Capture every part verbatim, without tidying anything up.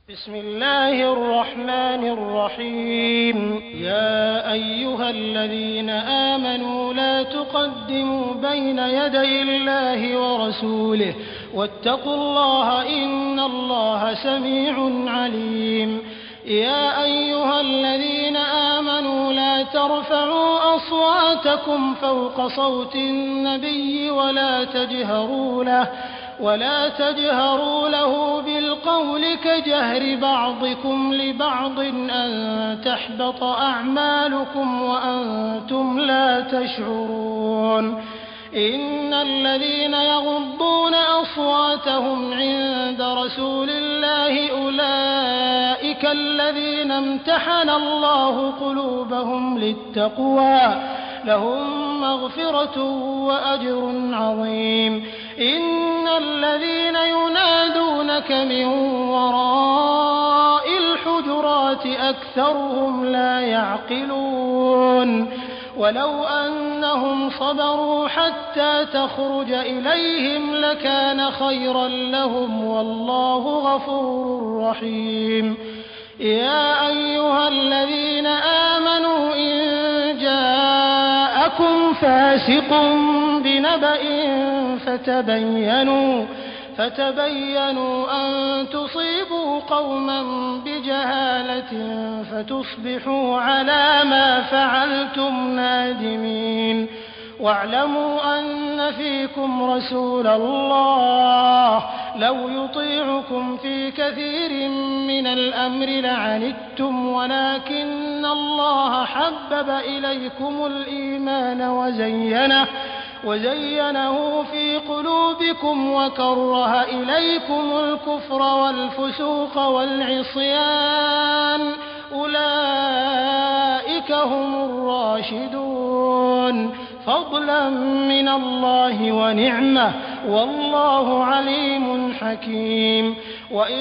بسم الله الرحمن الرحيم. يا أيها الذين آمنوا لا تقدموا بين يدي الله ورسوله واتقوا الله إن الله سميع عليم. يا أيها الذين آمنوا لا ترفعوا أصواتكم فوق صوت النبي ولا تجهروا له ولا تجهروا له بالقول كجهر بعضكم لبعض أن تحبط أعمالكم وأنتم لا تشعرون. إن الذين يغضون أصواتهم عند رسول الله أولئك الذين امتحن الله قلوبهم للتقوى لهم مغفرة وأجر عظيم. إن الذين ينادونك من وراء الحجرات أكثرهم لا يعقلون. ولو أنهم صبروا حتى تخرج إليهم لكان خيرا لهم والله غفور رحيم. يا أيها الذين آمنوا إن جاءكم فاسق بنبأ فتبينوا فتبينوا أن تصيبوا قوما بجهالة فتصبحوا على ما فعلتم نادمين. واعلموا أن فيكم رسول الله لو يطيعكم في كثير من الأمر لعنتم ولكن الله حبب إليكم الإيمان وزينه وزينه في قلوبكم وكره إليكم الكفر والفسوق والعصيان أولئك هم الراشدون فضلا من الله ونعمة والله عليم حكيم. وإن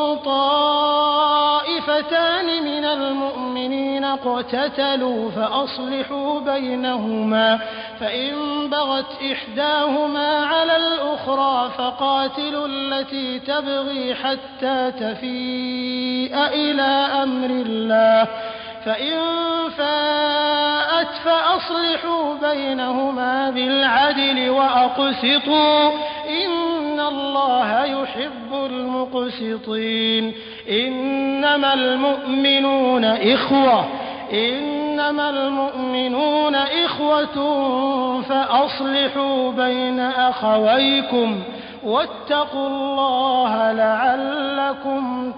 طائفتان من المؤمنين اقتتلوا فأصلحوا بينهما فإن بغت إحداهما على الأخرى فقاتلوا التي تبغي حتى تفيء إلى أمر الله فإن فاءت فأصلحوا بينهما بالعدل وأقسطوا إن الله يحب المقسطين. إنما المؤمنون إخوة إنما المؤمنون إخوة فأصلحوا بين أخويكم واتقوا الله لعلكم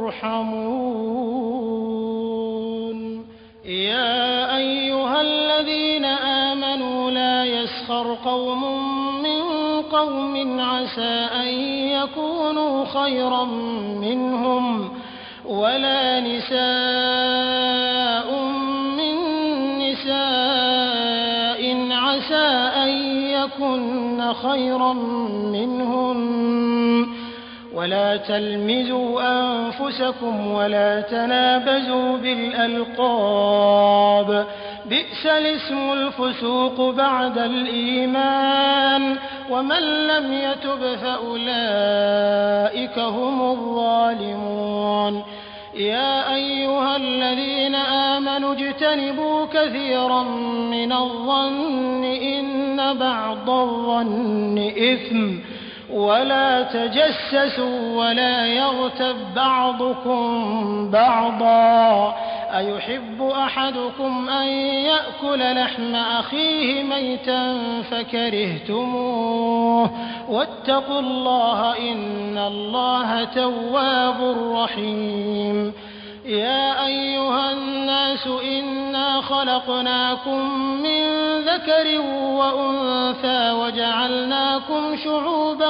ترحمون. يا أيها الذين آمنوا لا يسخر قوم من قوم عسى أن يكونوا خيرا منهم ولا نساء من نساء عسى أن يكن خيرا منهن ولا تلمزوا أنفسكم ولا تنابزوا بالألقاب بئس الاسم الفسوق بعد الإيمان ومن لم يتب فأولئك هم الظالمون. يا أيها الذين آمنوا اجتنبوا كثيرا من الظن إن بعض الظن إثم ولا تجسسوا ولا يغتب بعضكم بعضا أيحب أحدكم أن يأكل لحم أخيه ميتا فكرهتموه واتقوا الله إن الله تواب رحيم. يا أيها الناس إنا خلقناكم من ذكر وأنثى وجعلناكم شعوبا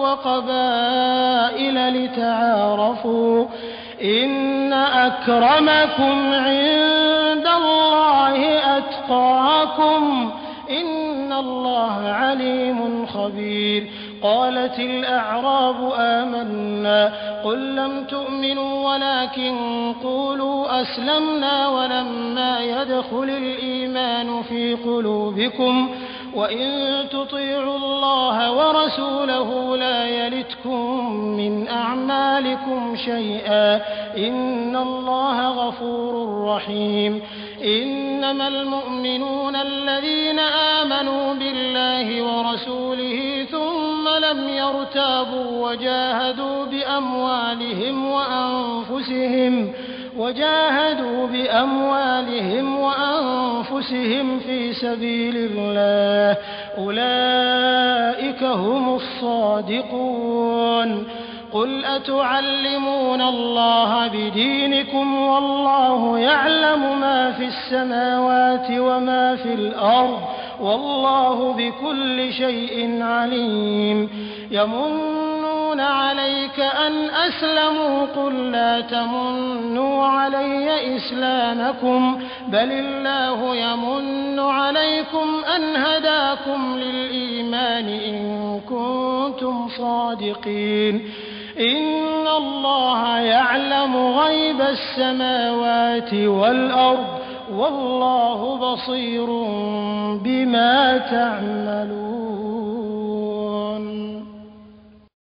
وقبائل لتعارفوا إن أكرمكم عند الله أتقاكم إن الله عليم خبير. قالت الأعراب آمنا قل لم تؤمنوا ولكن قولوا أسلمنا ولما يدخل الإيمان في قلوبكم وإن تطيعوا الله ورسوله لا يلتكم من أعمالكم شيئا إن الله غفور رحيم إنما المؤمنون الذين آمنوا بالله ورسوله ثم لم يرتابوا وجاهدوا بأموالهم وأنفسهم وجاهدوا بأموالهم وأنفسهم في سبيل الله أولئك هم الصادقون قل أتعلمون الله بدينكم والله يعلم ما في السماوات وما في الأرض والله بكل شيء عليم يمنون عليك أن أسلموا قل لا تمنوا علي إسلامكم بل الله يمن عليكم أن هداكم للإيمان إن كنتم صادقين إن الله يعلم غيب السماوات والأرض والله بصير بما تعملون